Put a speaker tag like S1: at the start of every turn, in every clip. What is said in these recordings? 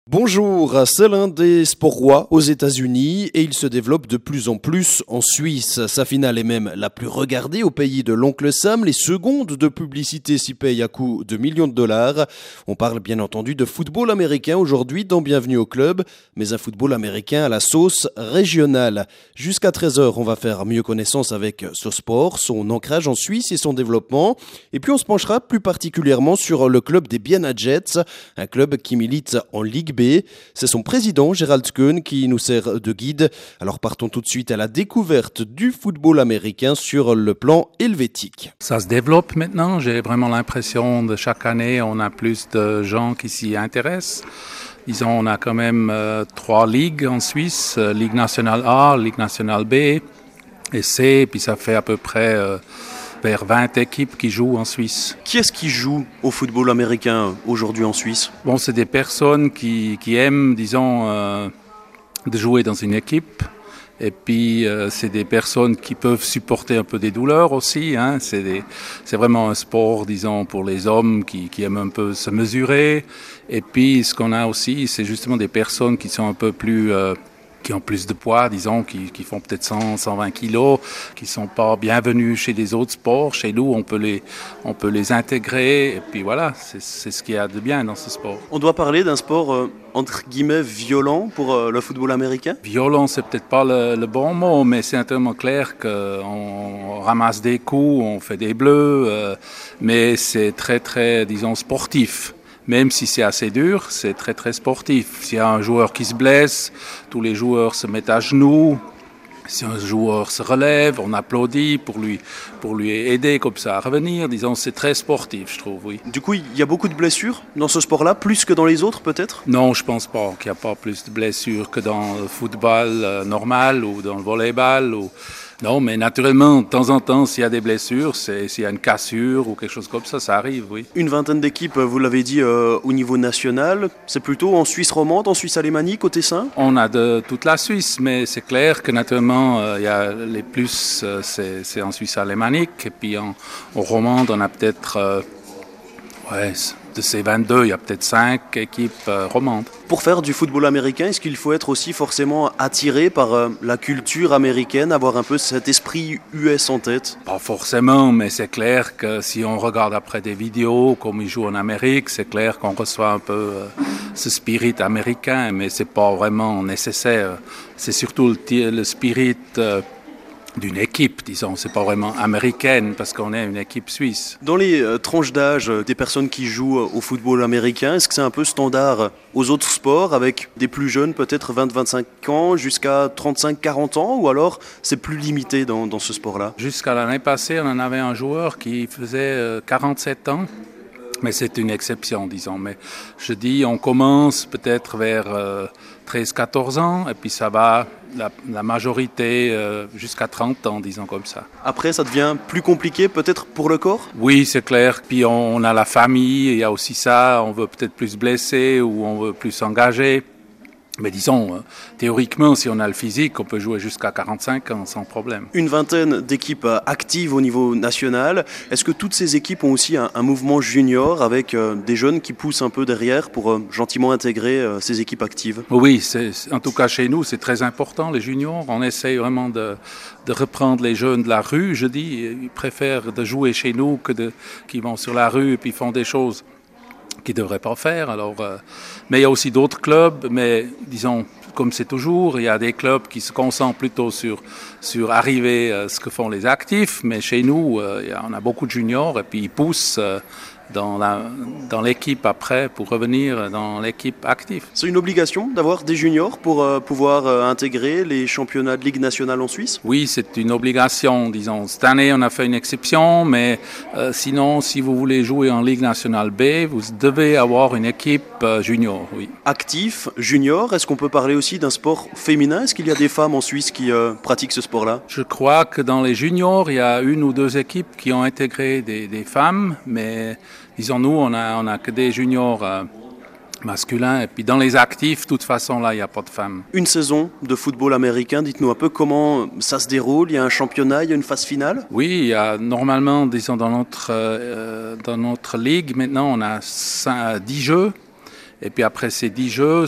S1: Bonjour, c'est l'un des sports rois aux États-Unis et il se développe de plus en plus en Suisse. Sa finale est même la plus regardée au pays de l'oncle Sam. Les secondes de publicité s'y payent à coups de millions de dollars. On parle bien entendu de football américain aujourd'hui dans Bienvenue au club, mais un football américain à la sauce régionale. Jusqu'à 13h, on va faire mieux connaissance avec ce sport, son ancrage en Suisse et son développement. Et puis on se penchera plus particulièrement sur le club des Vienna Jets, un club qui milite en Ligue B. C'est son président, Gerald Kuhn, qui nous sert de guide. Alors partons tout de suite à la découverte du football américain sur le plan helvétique.
S2: Ça se développe maintenant. J'ai vraiment l'impression de chaque année, on a plus de gens qui s'y intéressent. Disons, on a quand même 3 ligues en Suisse, Ligue nationale A, Ligue nationale B et C, puis ça fait à peu près vers 20 équipes qui jouent en Suisse.
S1: Qui est-ce qui joue au football américain aujourd'hui en Suisse ?
S2: Bon, c'est des personnes qui aiment, disons, de jouer dans une équipe. Et puis, c'est des personnes qui peuvent supporter un peu des douleurs aussi. Hein. C'est vraiment un sport, disons, pour les hommes qui aiment un peu se mesurer. Et puis, ce qu'on a aussi, c'est justement des personnes qui sont un peu plus... qui ont plus de poids, disons, qui font peut-être 100, 120 kilos, qui sont pas bienvenus chez les autres sports. Chez nous, on peut les intégrer. Et puis voilà, c'est ce qu'il y a de bien dans ce sport.
S1: On doit parler d'un sport, entre guillemets, violent pour le football américain ?
S2: Violent, c'est peut-être pas le bon mot, mais c'est entièrement clair qu'on ramasse des coups, on fait des bleus, mais c'est très, très, disons, sportif. Même si c'est assez dur, c'est très très sportif. S'il y a un joueur qui se blesse, tous les joueurs se mettent à genoux. Si un joueur se relève, on applaudit pour lui aider comme ça à revenir. Disons, c'est très sportif, je trouve, oui.
S1: Du coup, il y a beaucoup de blessures dans ce sport-là, plus que dans les autres peut-être ?
S2: Non, je pense pas qu'il n'y a pas plus de blessures que dans le football normal ou dans le volleyball. Non, mais naturellement, de temps en temps, s'il y a des blessures, s'il y a une cassure ou quelque chose comme ça arrive, oui.
S1: Une vingtaine d'équipes, vous l'avez dit, au niveau national. C'est plutôt en Suisse romande, en Suisse alémanique, au Tessin ?
S2: On a de toute la Suisse, mais c'est clair que naturellement, il y a les plus, c'est en Suisse alémanique. Et puis en romande, on a peut-être, de ces 22, il y a peut-être 5 équipes romandes.
S1: Pour faire du football américain, est-ce qu'il faut être aussi forcément attiré par la culture américaine, avoir un peu cet esprit US en tête ?
S2: Pas forcément, mais c'est clair que si on regarde après des vidéos, comme ils jouent en Amérique, c'est clair qu'on reçoit un peu ce spirit américain, mais c'est pas vraiment nécessaire. C'est surtout le spirit d'une équipe, disons, c'est pas vraiment américaine parce qu'on est une équipe suisse.
S1: Dans les tranches d'âge des personnes qui jouent au football américain, est-ce que c'est un peu standard aux autres sports avec des plus jeunes, peut-être 20-25 ans, jusqu'à 35-40 ans, ou alors c'est plus limité dans ce sport-là ?
S2: Jusqu'à l'année passée, on en avait un joueur qui faisait 47 ans. Mais c'est une exception, disons. Mais je dis, on commence peut-être vers 13-14 ans, et puis ça va, la majorité, jusqu'à 30 ans, disons comme ça.
S1: Après, ça devient plus compliqué, peut-être, pour le corps ?
S2: Oui, c'est clair. Puis on a la famille, il y a aussi ça, on veut peut-être plus blesser, ou on veut plus s'engager. Mais disons, théoriquement, si on a le physique, on peut jouer jusqu'à 45 ans sans problème.
S1: Une vingtaine d'équipes actives au niveau national. Est-ce que toutes ces équipes ont aussi un mouvement junior avec des jeunes qui poussent un peu derrière pour gentiment intégrer ces équipes actives ?
S2: Oui, en tout cas chez nous, c'est très important, les juniors. On essaye vraiment de reprendre les jeunes de la rue. Je dis, ils préfèrent de jouer chez nous que qu'ils vont sur la rue et puis font des choses qu'ils ne devraient pas faire. Alors, mais il y a aussi d'autres clubs, mais disons, comme c'est toujours, il y a des clubs qui se concentrent plutôt sur arriver à ce que font les actifs, mais chez nous, on a beaucoup de juniors et puis ils poussent dans l'équipe après pour revenir dans l'équipe active.
S1: C'est une obligation d'avoir des juniors pour pouvoir intégrer les championnats de Ligue nationale en Suisse ?
S2: Oui, c'est une obligation, disons. Cette année, on a fait une exception, mais sinon, si vous voulez jouer en Ligue nationale B, vous devez avoir une équipe junior, oui.
S1: Actif, junior, est-ce qu'on peut parler aussi d'un sport féminin ? Est-ce qu'il y a des femmes en Suisse qui pratiquent ce sport-là ?
S2: Je crois que dans les juniors, il y a 1 ou 2 équipes qui ont intégré des femmes, mais disons, nous, on a que des juniors masculins. Et puis dans les actifs, de toute façon, là, il n'y a pas de femmes.
S1: Une saison de football américain, dites-nous un peu comment ça se déroule. Il y a un championnat, il y a une phase finale ?
S2: Oui, il y a normalement, disons, dans notre ligue, maintenant, on a 10 jeux. Et puis après ces 10 jeux,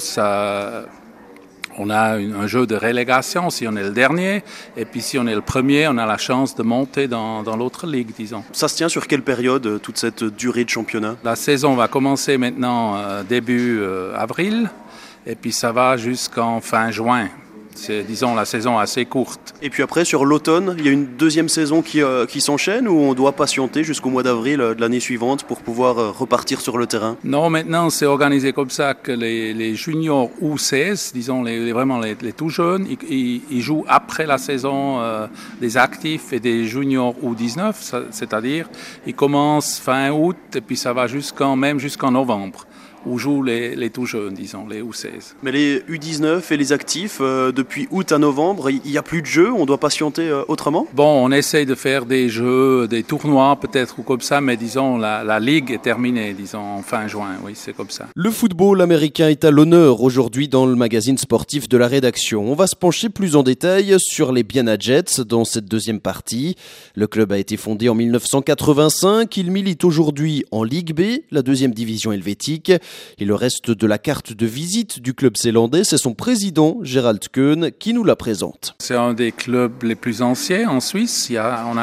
S2: on a un jeu de relégation si on est le dernier. Et puis si on est le premier, on a la chance de monter dans l'autre ligue, disons.
S1: Ça se tient sur quelle période, toute cette durée de championnat?
S2: La saison va commencer maintenant début avril. Et puis ça va jusqu'en fin juin. C'est, disons, la saison assez courte.
S1: Et puis après, sur l'automne, il y a une deuxième saison qui s'enchaîne ou on doit patienter jusqu'au mois d'avril de l'année suivante pour pouvoir repartir sur le terrain?
S2: Non, maintenant, c'est organisé comme ça que les juniors U16, disons vraiment les tout jeunes, ils jouent après la saison des actifs et des juniors U19, c'est-à-dire ils commencent fin août et puis ça va jusqu'en novembre, où jouent les tout jeunes, disons, les U16.
S1: Mais les U19 et les actifs, depuis août à novembre, il n'y a plus de jeux, on doit patienter autrement?
S2: Bon, on essaye de faire des jeux, des tournois peut-être ou comme ça, mais disons, la ligue est terminée, disons, en fin juin, oui, c'est comme ça.
S1: Le football américain est à l'honneur aujourd'hui dans le magazine sportif de la rédaction. On va se pencher plus en détail sur les Vienna Jets dans cette deuxième partie. Le club a été fondé en 1985, il milite aujourd'hui en Ligue B, la deuxième division helvétique. Et le reste de la carte de visite du club zélandais, c'est son président, Gerald Keun, qui nous la présente.
S2: C'est un des clubs les plus anciens en Suisse. On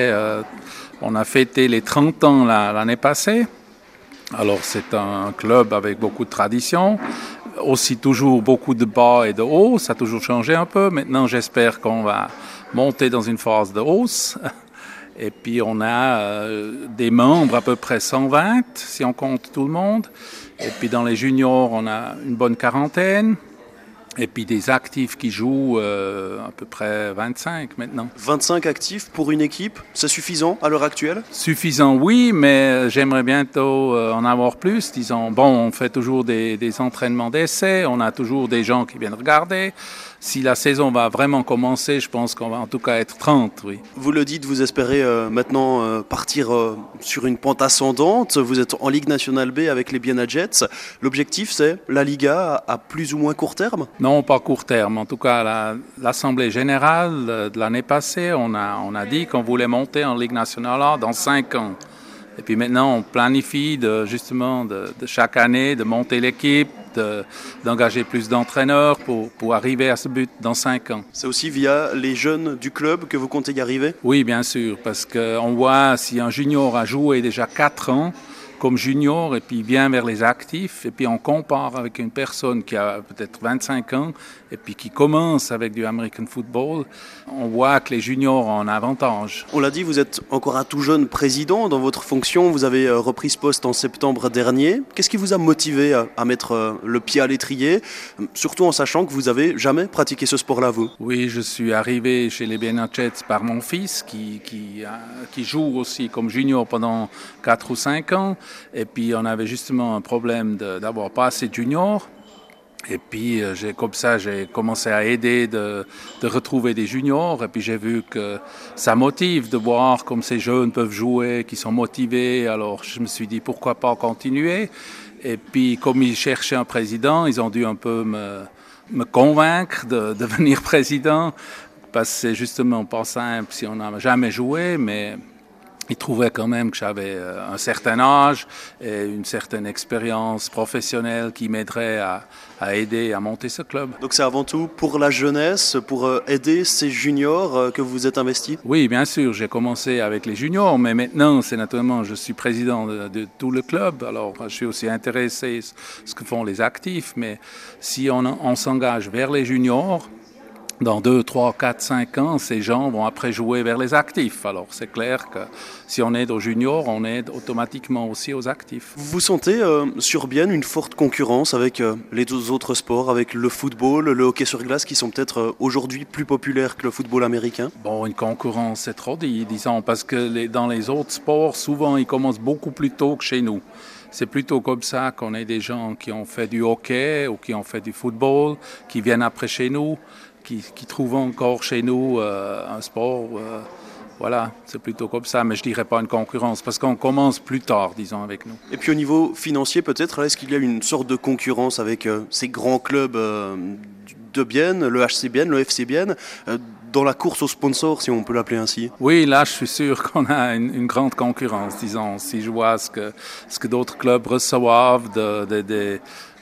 S2: a fêté les 30 ans l'année passée. Alors c'est un club avec beaucoup de tradition. Aussi toujours beaucoup de bas et de hauts. Ça a toujours changé un peu. Maintenant, j'espère qu'on va monter dans une phase de hausse. Et puis on a des membres à peu près 120, si on compte tout le monde. Et puis dans les juniors, on a une bonne quarantaine. Et puis des actifs qui jouent à peu près 25 maintenant.
S1: 25 actifs pour une équipe, c'est suffisant à l'heure actuelle?
S2: Suffisant, oui, mais j'aimerais bientôt en avoir plus. Disons, bon, on fait toujours des entraînements d'essai, on a toujours des gens qui viennent regarder. Si la saison va vraiment commencer, je pense qu'on va en tout cas être 30, oui.
S1: Vous le dites, vous espérez maintenant partir sur une pente ascendante. Vous êtes en Ligue nationale B avec les Vienna Jets. L'objectif, c'est la Liga à plus ou moins court terme?
S2: Non, pas court terme. En tout cas, l'Assemblée générale de l'année passée, on a dit qu'on voulait monter en Ligue nationale A dans 5 ans. Et puis maintenant, on planifie justement de chaque année de monter l'équipe, d'engager plus d'entraîneurs pour arriver à ce but dans 5 ans.
S1: C'est aussi via les jeunes du club que vous comptez y arriver?
S2: Oui, bien sûr, parce qu'on voit si un junior a joué déjà 4 ans comme junior et puis vient vers les actifs et puis on compare avec une personne qui a peut-être 25 ans et puis qui commence avec du American football, on voit que les juniors ont un avantage.
S1: On l'a dit, vous êtes encore un tout jeune président dans votre fonction, vous avez repris ce poste en septembre dernier. Qu'est-ce qui vous a motivé à mettre le pied à l'étrier, surtout en sachant que vous n'avez jamais pratiqué ce sport-là, vous?
S2: Oui, je suis arrivé chez les Vienna Jets par mon fils qui joue aussi comme junior pendant 4 ou 5 ans. Et puis on avait justement un problème d'avoir pas assez de juniors. Et puis j'ai commencé à aider de retrouver des juniors. Et puis j'ai vu que ça motive de voir comme ces jeunes peuvent jouer, qui sont motivés. Alors je me suis dit pourquoi pas continuer. Et puis comme ils cherchaient un président, ils ont dû un peu me convaincre de devenir président. Parce que c'est justement pas simple si on n'a jamais joué, mais ils trouvaient quand même que j'avais un certain âge et une certaine expérience professionnelle qui m'aiderait à aider à monter ce club.
S1: Donc c'est avant tout pour la jeunesse, pour aider ces juniors que vous êtes investi?
S2: Oui, bien sûr, j'ai commencé avec les juniors, mais maintenant, c'est naturellement, je suis président de tout le club, alors je suis aussi intéressé à ce que font les actifs, mais si on s'engage vers les juniors, dans 2, 3, 4, 5 ans, ces gens vont après jouer vers les actifs. Alors c'est clair que si on aide aux juniors, on aide automatiquement aussi aux actifs.
S1: Vous sentez sur Bienne une forte concurrence avec les deux autres sports, avec le football, le hockey sur glace, qui sont peut-être aujourd'hui plus populaires que le football américain?
S2: Bon, une concurrence, c'est trop dit, disons, parce que dans les autres sports, souvent, ils commencent beaucoup plus tôt que chez nous. C'est plutôt comme ça qu'on a des gens qui ont fait du hockey ou qui ont fait du football, qui viennent après chez nous, qui trouvent encore chez nous un sport. Voilà, c'est plutôt comme ça, mais je dirais pas une concurrence, parce qu'on commence plus tard, disons, avec nous.
S1: Et puis au niveau financier, peut-être, est-ce qu'il y a une sorte de concurrence avec ces grands clubs de Bienne, le HC Bienne, le FC Bienne, dans la course aux sponsors, si on peut l'appeler ainsi?
S2: Oui, là, je suis sûr qu'on a une grande concurrence, disons. Si je vois ce que d'autres clubs reçoivent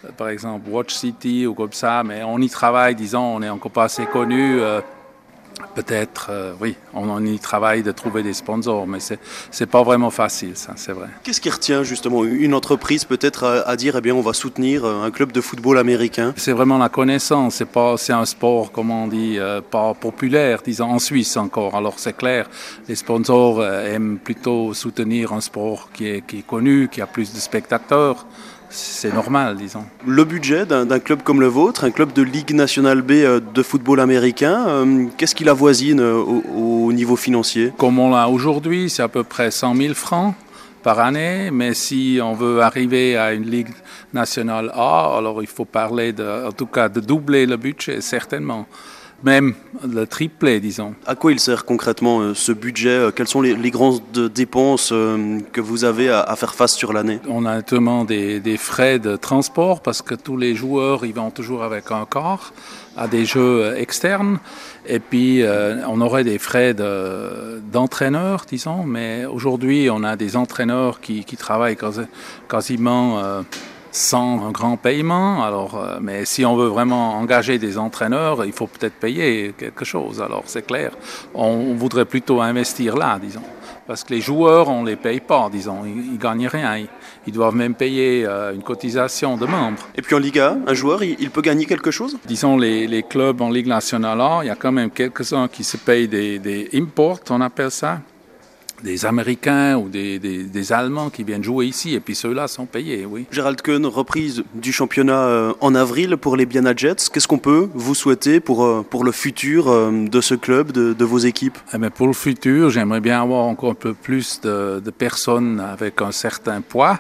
S2: par exemple Watch City ou comme ça, mais on y travaille, disons, on n'est encore pas assez connu. Peut-être, oui, on y travaille de trouver des sponsors, mais c'est pas vraiment facile, ça, c'est vrai.
S1: Qu'est-ce qui retient justement une entreprise peut-être à dire, eh bien, on va soutenir un club de football américain?
S2: C'est vraiment la connaissance, c'est un sport, comme on dit, pas populaire, disons, en Suisse encore. Alors c'est clair, les sponsors aiment plutôt soutenir un sport qui est connu, qui a plus de spectateurs. C'est normal, disons.
S1: Le budget d'un club comme le vôtre, un club de Ligue nationale B de football américain, qu'est-ce qu'il avoisine au niveau financier?
S2: Comme on l'a aujourd'hui, c'est à peu près 100 000 francs par année, mais si on veut arriver à une Ligue nationale A, alors il faut parler en tout cas de doubler le budget, certainement. Même le triplé, disons.
S1: À quoi il sert concrètement ce budget? Quelles sont les grandes dépenses que vous avez à faire face sur l'année?
S2: On a notamment des frais de transport parce que tous les joueurs ils vont toujours avec un car à des jeux externes. Et puis on aurait des frais d'entraîneurs, disons, mais aujourd'hui on a des entraîneurs qui travaillent quasiment sans un grand paiement. Alors, mais si on veut vraiment engager des entraîneurs, il faut peut-être payer quelque chose. Alors, c'est clair. On voudrait plutôt investir là, disons. Parce que les joueurs, on les paye pas, disons. Ils gagnent rien. Ils doivent même payer une cotisation de membres.
S1: Et puis en Liga, un joueur, il peut gagner quelque chose?
S2: Disons, les clubs en Ligue nationale A, il y a quand même quelques-uns qui se payent des imports, on appelle ça. Des Américains ou des Allemands qui viennent jouer ici, et puis ceux-là sont payés, oui.
S1: Gérald Keun, reprise du championnat en avril pour les Biana Jets. Qu'est-ce qu'on peut vous souhaiter pour le futur de ce club, de vos équipes?
S2: Eh bien, pour le futur, j'aimerais bien avoir encore un peu plus de personnes avec un certain poids.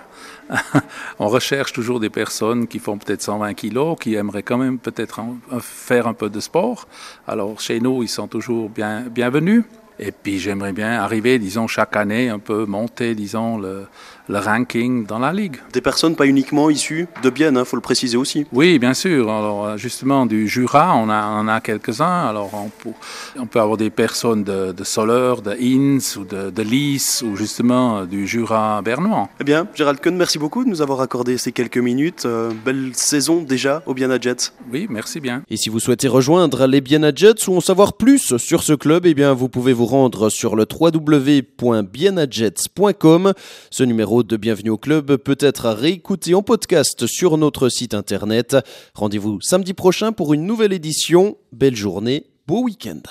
S2: On recherche toujours des personnes qui font peut-être 120 kilos, qui aimeraient quand même peut-être faire un peu de sport. Alors, chez nous, ils sont toujours bienvenus. Et puis j'aimerais bien arriver, disons, chaque année, un peu monter, disons, le ranking dans la Ligue.
S1: Des personnes pas uniquement issues de Bienne, il faut le préciser aussi.
S2: Oui, bien sûr. Alors justement, du Jura, on a quelques-uns. Alors on peut avoir des personnes de Soleure, de Inns ou de Lys, ou justement du Jura bernois.
S1: Eh bien, Gérald Keun, merci beaucoup de nous avoir accordé ces quelques minutes. Belle saison déjà aux Biana Jets.
S2: Oui, merci bien.
S1: Et si vous souhaitez rejoindre les Biana Jets ou en savoir plus sur ce club, eh bien vous pouvez vous rendre sur le www.bianajets.com. Ce numéro de Bienvenue au Club peut être réécouté en podcast sur notre site internet. Rendez-vous samedi prochain pour une nouvelle édition. Belle journée, beau week-end.